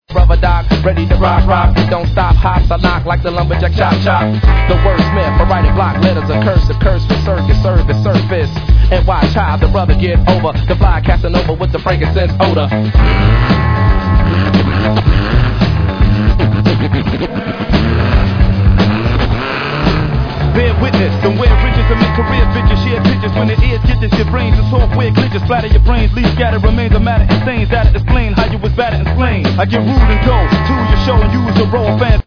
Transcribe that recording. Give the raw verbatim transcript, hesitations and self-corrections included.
Brother Doc, ready to rock, rock. Don't stop, hops, I knock like the lumberjack chop, chop. The wordsmith, for writing block letters, a curse, a curse for circus, service, surface. And watch how the brother get over the fly casting over with the frankincense odor. Bear witness, don't wear riches and make career bitches. Share pictures when the ears get this. Your brains and software glitches. Splatter your brains, leave scattered remains of matter and stains. That'll explain how you was battered and slain. I get rude and go to your show and use a raw fan.